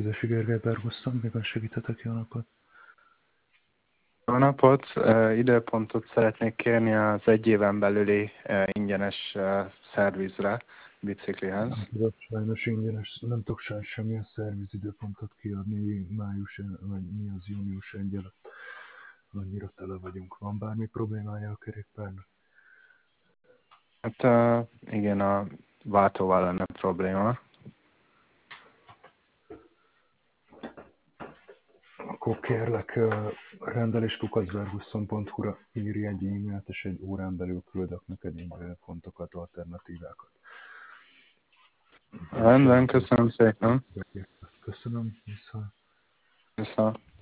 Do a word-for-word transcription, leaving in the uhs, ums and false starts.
Tüzesi Gergely Bergusztam, miben segíthetek, jó napot? Jó napot! Uh, Időpontot szeretnék kérni az egy éven belüli uh, ingyenes uh, szervizre Nem biciklihez. tudok sajnos ingyenes, nem tudok sajnos semmilyen szervizidőpontot kiadni május, vagy mi az június egy alatt. Annyira tele vagyunk. Van bármi problémája a kerékpárnak? Hát uh, igen, a váltóval lenne probléma. Akkor kérlek, uh, rendelés kukacberguszon pont hu-ra írj egy e-mailt, és egy órán belül küldök neked pontokat, alternatívákat. Rendben, köszönöm szépen. Köszönöm, viszont. Viszont.